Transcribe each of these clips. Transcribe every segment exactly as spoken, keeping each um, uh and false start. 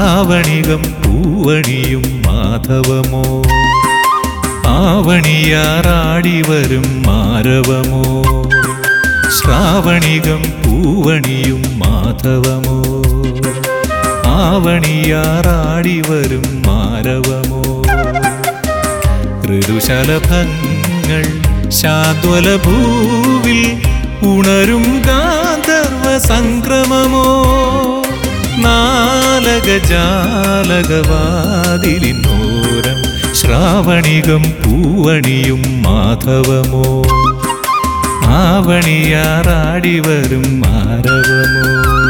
ശ്രാവണികം പൂവണിയും മാധവമോ ആവണിയാറാടിവരും മാരവമോ ശ്രാവണികം പൂവണിയും മാധവമോ ആവണിയാറാടിവരും മാരവമോ ഋതുശലഭങ്ങൾ ശാദ്വലഭൂവിൽ ഉണരും ഗാന്ധർവ സംക്രമമോ നാലകജാലകവാതിലിനോരം ശ്രാവണികം പൂവണിയും മാധവമോ ആവണിയാറാടിവരും മാരവമോ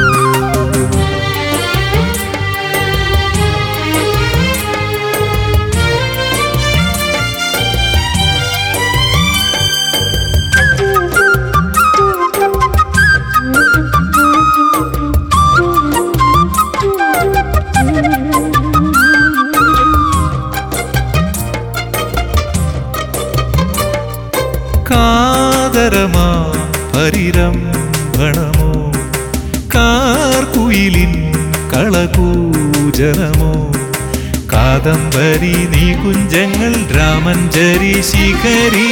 കാതരമാ പരിരംഭണമോ കാർക്കുയിലിൻ കളകൂജനമോ കാദംബരി നീകുഞ്ചങ്ങൾ രാമഞ്ജരി ശിഖരി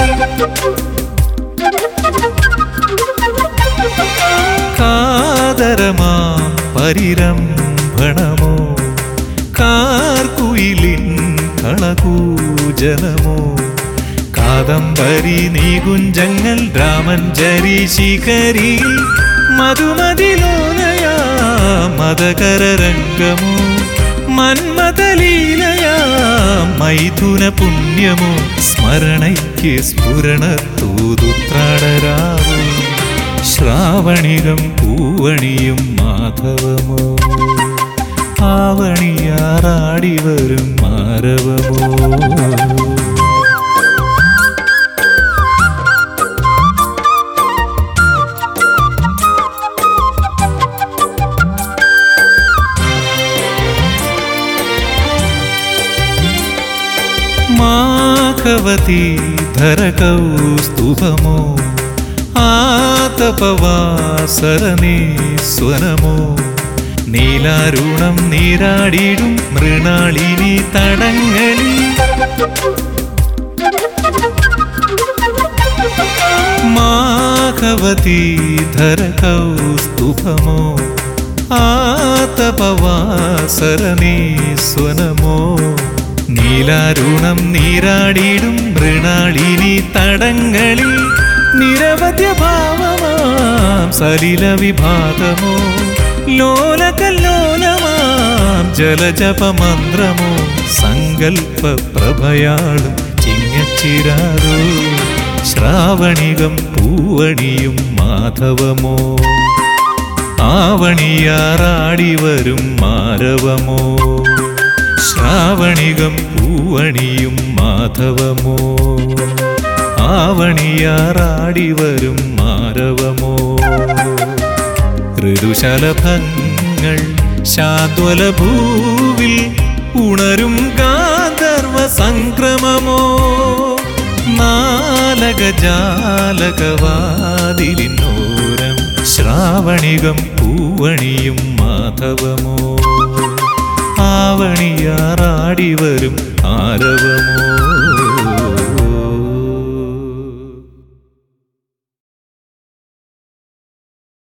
കാതരമാ പരിരംഭണമോ കാർക്കുയിലിൻ കളകൂജനമോ കാദംബരി നീകുഞ്ചങ്ങൾ രാമഞ്ജരി ശിഖരി മധുമതിലോലയാ മദകരരംഗമോ മന്മഥലീലയാ മൈഥുന പുണ്യമോ സ്മരണയ്ക്ക് സ്ഫുരണത്തൂതുത്രാടരാവോ ശ്രാവണികം പൂവണിയും മാധവമോ ആവണിയാറാടിവരും മാരവമോ മാഘവതി ധരകൗസ്തുഭമോ ആതപവാസരനീസ്വനമോ നീലാരുണം നീരാടിടും മൃണാളിനി തടങ്ങളിൽ മാഘവതി ധരകൗസ്തുഭമോ ആതപവാസരനീസ്വനമോ നീലാരുണം നീരാടിടും മൃണാളിനി തടങ്ങളിൽ നിരവധ്യഭാവമാം സലില വിഭാതമോ ലോലകല്ലോലമാം ജലജപമന്ത്രമോ സങ്കൽപ്പ പ്രഭയാളും ചിങ്ങച്ചിരാരോ ശ്രാവണികം പൂവണിയും മാധവമോ ആവണിയാറാടിവരും മാരവമോ ശ്രാവണികം പൂവണിയും മാധവമോ ആവണിയാറാടിവരും മാരവമോ ഋതുശലഭങ്ങൾ ശാദ്വലഭൂവിൽ ഉണരും ഗാന്ധർവ സംക്രമമോ നാലകജാലകവാതിലിനോരം ശ്രാവണികം പൂവണിയും മാധവമോ ആവണിയാറാടിവരും ആരവമോ